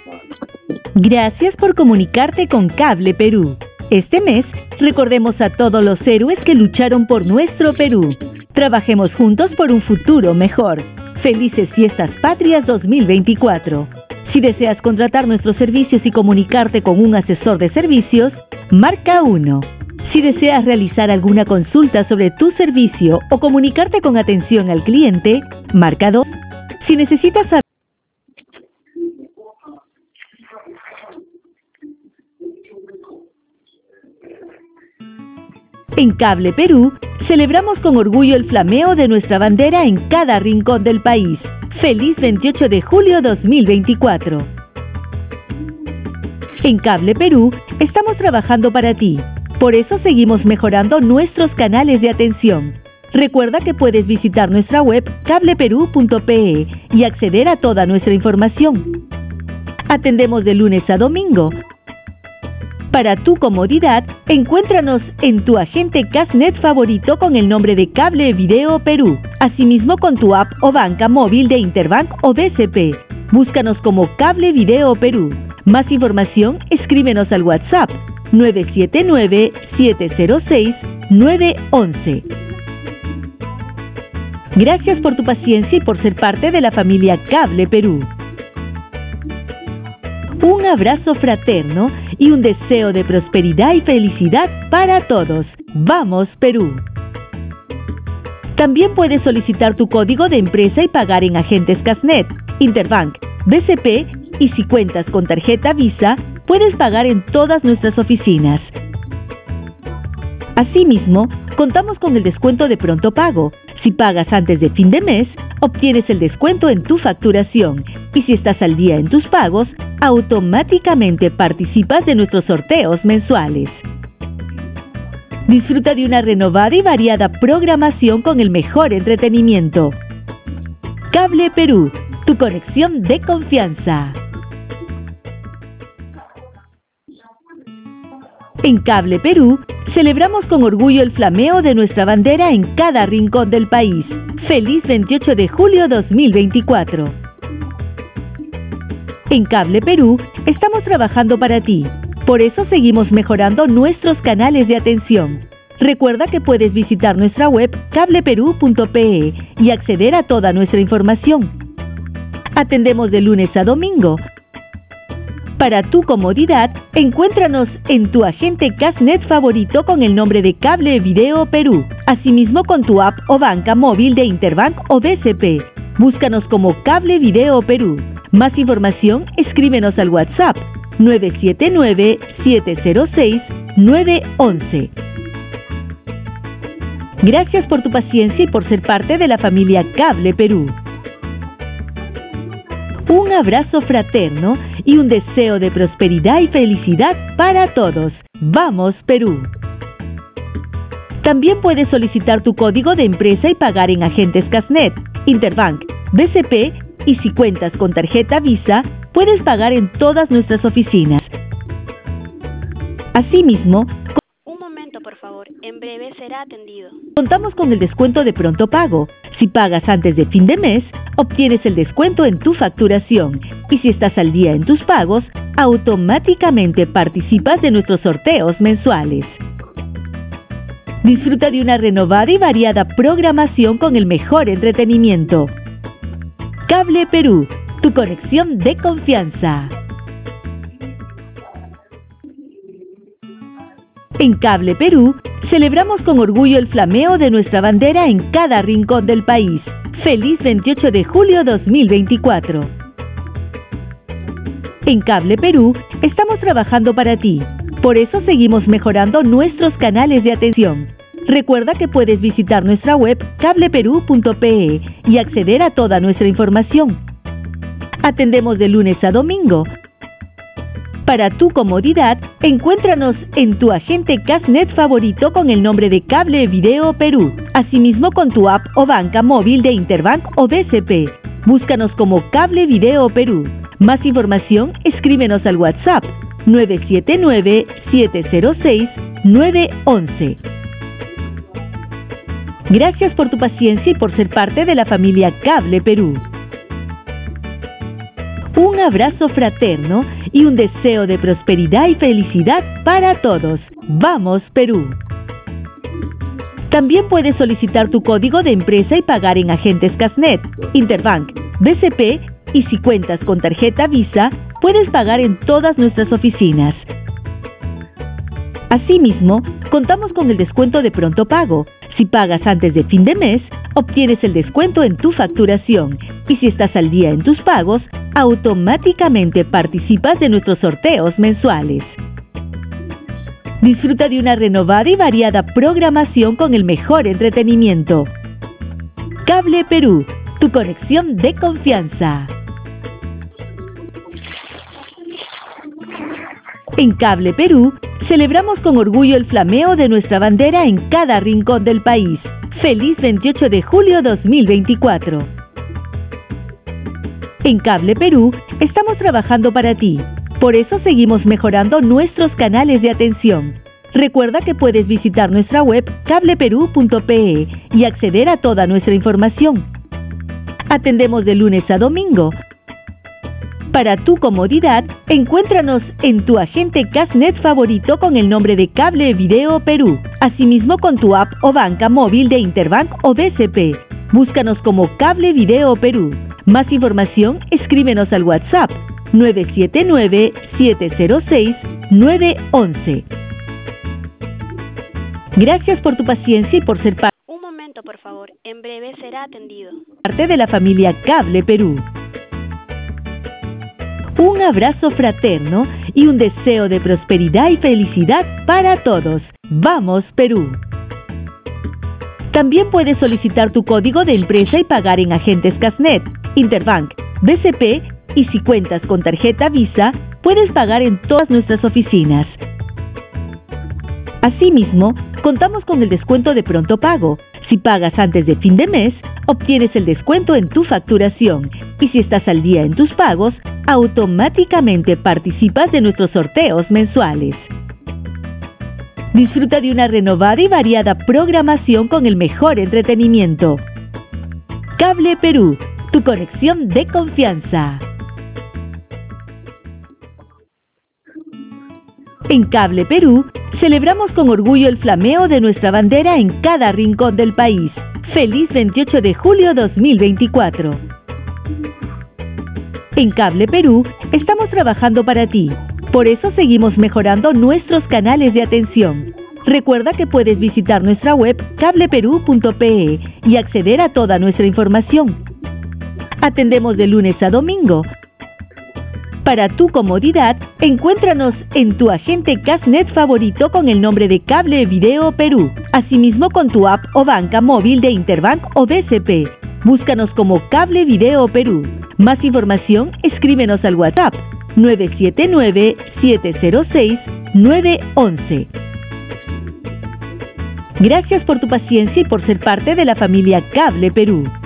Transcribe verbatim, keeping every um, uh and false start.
Gracias por comunicarte con Cable Perú. Este mes, recordemos a todos los héroes que lucharon por nuestro Perú. Trabajemos juntos por un futuro mejor. Felices Fiestas Patrias dos mil veinticuatro. Si deseas contratar nuestros servicios y comunicarte con un asesor de servicios, marca uno. Si deseas realizar alguna consulta sobre tu servicio o comunicarte con atención al cliente, marca dos. Si necesitas saber En Cable Perú, celebramos con orgullo el flameo de nuestra bandera en cada rincón del país. ¡Feliz veintiocho de julio dos mil veinticuatro! En Cable Perú, estamos trabajando para ti. Por eso seguimos mejorando nuestros canales de atención. Recuerda que puedes visitar nuestra web cable perú punto pe y acceder a toda nuestra información. Atendemos de lunes a domingo. Para tu comodidad, encuéntranos en tu agente Casnet favorito con el nombre de Cable Video Perú. Asimismo con tu app o banca móvil de Interbank o B C P. Búscanos como Cable Video Perú. Más información, escríbenos al WhatsApp nueve siete nueve, siete cero seis, nueve uno uno. Gracias por tu paciencia y por ser parte de la familia Cable Perú. Un abrazo fraterno y un deseo de prosperidad y felicidad para todos. ¡Vamos, Perú! También puedes solicitar tu código de empresa y pagar en agentes Casnet, Interbank, B C P y si cuentas con tarjeta Visa, puedes pagar en todas nuestras oficinas. Asimismo, contamos con el descuento de pronto pago. Si pagas antes de fin de mes, obtienes el descuento en tu facturación. Y si estás al día en tus pagos, automáticamente participas de nuestros sorteos mensuales. Disfruta de una renovada y variada programación con el mejor entretenimiento. Cable Perú, tu conexión de confianza. En Cable Perú, celebramos con orgullo el flameo de nuestra bandera en cada rincón del país. ¡Feliz veintiocho de julio dos mil veinticuatro! En Cable Perú, estamos trabajando para ti. Por eso seguimos mejorando nuestros canales de atención. Recuerda que puedes visitar nuestra web cable perú punto pe y acceder a toda nuestra información. Atendemos de lunes a domingo. Para tu comodidad, encuéntranos en tu agente Casnet favorito con el nombre de Cable Video Perú. Asimismo con tu app o banca móvil de Interbank o B C P. Búscanos como Cable Video Perú. Más información, escríbenos al WhatsApp nueve siete nueve, siete cero seis, nueve uno uno. Gracias por tu paciencia y por ser parte de la familia Cable Perú. Un abrazo fraterno y un deseo de prosperidad y felicidad para todos. ¡Vamos, Perú! También puedes solicitar tu código de empresa y pagar en agentes Casnet, Interbank, B C P y si cuentas con tarjeta Visa, puedes pagar en todas nuestras oficinas. Asimismo, Un momento, por favor. En breve será atendido. contamos con el descuento de pronto pago. Si pagas antes de fin de mes, obtienes el descuento en tu facturación. Y si estás al día en tus pagos, automáticamente participas de nuestros sorteos mensuales. Disfruta de una renovada y variada programación con el mejor entretenimiento. Cable Perú, tu conexión de confianza. En Cable Perú, celebramos con orgullo el flameo de nuestra bandera en cada rincón del país. ¡Feliz veintiocho de julio dos mil veinticuatro! En Cable Perú, estamos trabajando para ti. Por eso seguimos mejorando nuestros canales de atención. Recuerda que puedes visitar nuestra web cable perú punto pe y acceder a toda nuestra información. Atendemos de lunes a domingo. Para tu comodidad, encuéntranos en tu agente Casnet favorito con el nombre de Cable Video Perú. Asimismo con tu app o banca móvil de Interbank o B C P. Búscanos como Cable Video Perú. Más información, escríbenos al WhatsApp nueve siete nueve, siete cero seis, nueve uno uno. Gracias por tu paciencia y por ser parte de la familia Cable Perú. Un abrazo fraterno y un deseo de prosperidad y felicidad para todos. ¡Vamos, Perú! También puedes solicitar tu código de empresa y pagar en agentes Casnet, Interbank, B C P y si cuentas con tarjeta Visa, puedes pagar en todas nuestras oficinas. Asimismo, contamos con el descuento de pronto pago. Si pagas antes de fin de mes, obtienes el descuento en tu facturación y si estás al día en tus pagos, automáticamente participas de nuestros sorteos mensuales. Disfruta de una renovada y variada programación con el mejor entretenimiento. Cable Perú, tu conexión de confianza. En Cable Perú, celebramos con orgullo el flameo de nuestra bandera en cada rincón del país. ¡Feliz veintiocho de julio dos mil veinticuatro! En Cable Perú, estamos trabajando para ti. Por eso seguimos mejorando nuestros canales de atención. Recuerda que puedes visitar nuestra web cable perú punto pe y acceder a toda nuestra información. Atendemos de lunes a domingo. Para tu comodidad, encuéntranos en tu agente Casnet favorito con el nombre de Cable Video Perú. Asimismo con tu app o banca móvil de Interbank o B C P. Búscanos como Cable Video Perú. Más información, escríbenos al WhatsApp nueve siete nueve, siete cero seis, nueve uno uno. Gracias por tu paciencia y por ser parte Un momento, por favor. En breve será atendido. de la familia Cable Perú. Un abrazo fraterno y un deseo de prosperidad y felicidad para todos. ¡Vamos, Perú! También puedes solicitar tu código de empresa y pagar en agentes Casnet, Interbank, B C P y si cuentas con tarjeta Visa, puedes pagar en todas nuestras oficinas. Asimismo, contamos con el descuento de pronto pago. Si pagas antes de fin de mes, obtienes el descuento en tu facturación y si estás al día en tus pagos, automáticamente participas de nuestros sorteos mensuales. Disfruta de una renovada y variada programación con el mejor entretenimiento. Cable Perú, tu conexión de confianza. En Cable Perú, celebramos con orgullo el flameo de nuestra bandera en cada rincón del país. ¡Feliz veintiocho de julio dos mil veinticuatro! En Cable Perú, estamos trabajando para ti. Por eso seguimos mejorando nuestros canales de atención. Recuerda que puedes visitar nuestra web cable perú punto pe y acceder a toda nuestra información. Atendemos de lunes a domingo. Para tu comodidad, encuéntranos en tu agente Casnet favorito con el nombre de Cable Video Perú. Asimismo con tu app o banca móvil de Interbank o B C P. Búscanos como Cable Video Perú. Más información, escríbenos al WhatsApp nueve siete nueve, siete cero seis, nueve uno uno. Gracias por tu paciencia y por ser parte de la familia Cable Perú.